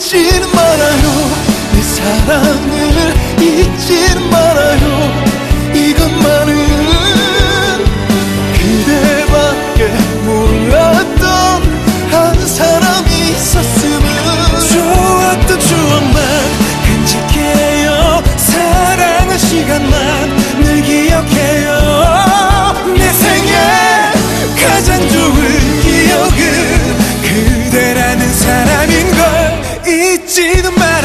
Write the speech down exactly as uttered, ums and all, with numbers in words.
잊지는 말아요. 내 사랑을 잊지는 말아요. 이것만은 그대밖에 몰랐던 한 사람이 있었으면. 좋았던 추억만 간직해요. 사랑한 시간만 늘 기억해요. 내 생에 가장 좋은 기억은 그대라는 사람인 걸 잊지는 마.